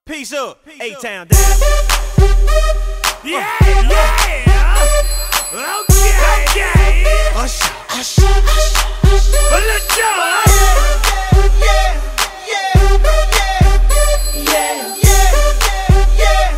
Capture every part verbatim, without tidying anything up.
Peace up, A-Town down. Yeah, yeah. Okay, okay. Hush, hush, hush, hush. Well, let's go. Yeah, yeah, yeah, yeah, yeah,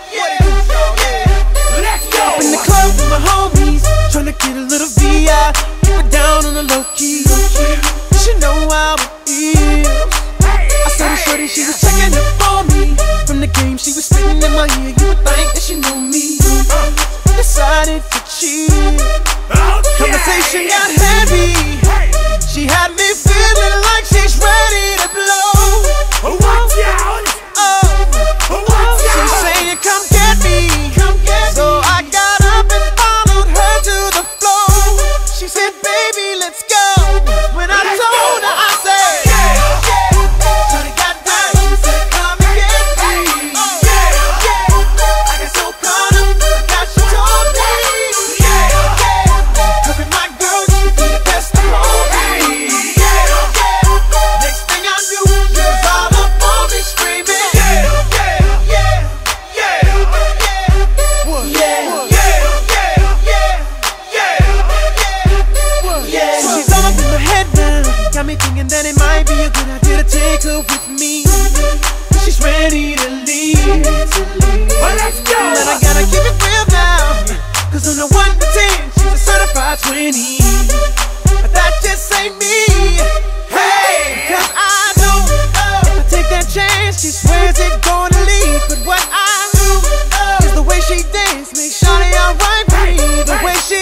yeah. Let's go. In the club with my homies, tryna get a little V I, keep it down on the low key. You should know how it is. I saw the shorty, she was checking up on me. From the game, she was spitting in my ear. You would think that she knew me. Decided to cheat. Conversation got heavy. She had me feeling like she's ready to blow. Watch out. Oh, Watch she's out. saying, "Come get me." Come get so me. I got up and followed her to the floor. She said, "Baby, let's go." When I Let's told go. her, I said, "Yeah, yeah." Shorty got down and said, "Come and get me." Yeah, yeah. I got so caught up, I got you told me. Yeah, yeah. Cause with my girl, you be the best of all me. Yeah, yeah. Next thing I knew, she was all up on me screaming. Yeah, yeah, yeah, yeah, yeah. What? Yeah, yeah, yeah, yeah, yeah, yeah. So she's all up in my head now, got me thinking that it might be a good idea to take her with me. She's ready to leave. Well, let's go. But I gotta keep it real now, cause on the one to ten, she's a certified twenty. But that just ain't me. Hey, cause I know if I take that chance, she swears it's gonna leave. But what I do is the way she dance makes shawty alright with me. The way she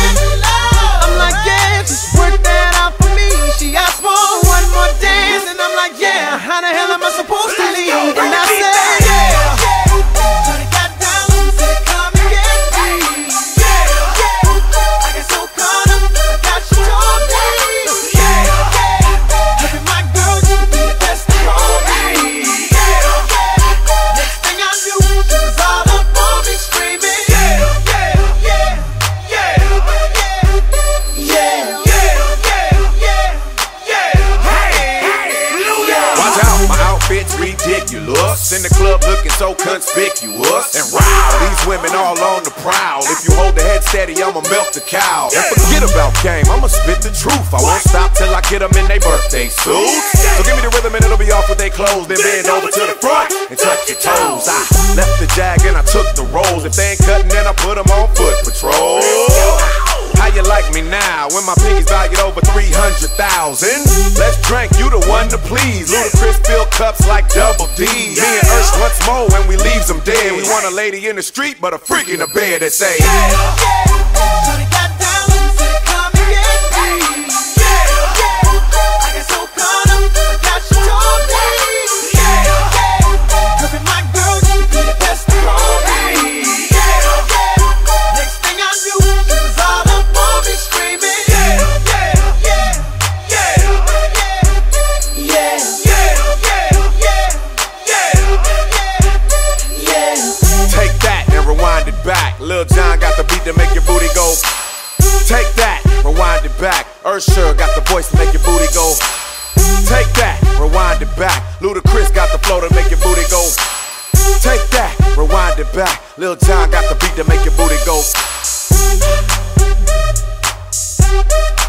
I'm like, yeah, just work that out for me. She asked for one more dance, and I'm like, yeah, how the hell am I supposed to leave? And I said, yeah. Shawty got down and said, "Come and get me." Yeah, yeah. I got so caught up, I got you told me. Yeah, yeah. Having my girl, you be the best of all me. Yeah, yeah. Next thing I knew, she was all up on me screaming. Yeah, yeah, yeah, yeah, yeah, yeah, yeah, yeah. Hey, hey. Watch out, my outfit's ridiculous. In the club looking so conspicuous. And wow, these women all on the prowl. If you hold the head steady, I'ma melt the cow. And forget about game, I'ma spit the truth. I won't stop till I get them in their birthday suits. So give me the rhythm and it'll be off with their clothes. Then bend over to the front and touch your toes. I left the jag and I took the rolls. If they ain't cutting, then I put them on foot patrol. How you like me now when my pinky's valued over three hundred thousand? Let's drink, you the one to please. Ludacris fill cups like double D. Me and Ursh once more when we leaves them dead. We want a lady in the street, but a freak in the bed that say, Shawty got down and said, "Come and get me." Yeah, yeah. I got so caught up, I got you told me. Yeah, yeah. Cause with my girl, you be the best of all me. Yeah, yeah. Next thing I knew, she was all up on me screaming. Yeah, yeah, yeah, yeah, yeah, yeah, yeah, yeah, yeah. take that and rewind it back. Lil Jon got the beat to make your booty go. Take that, rewind it back. Usher got the voice to make your booty go. Take that, rewind it back. Ludacris got the flow to make your booty go. Take that, rewind it back. Lil Jon got the beat to make your booty go.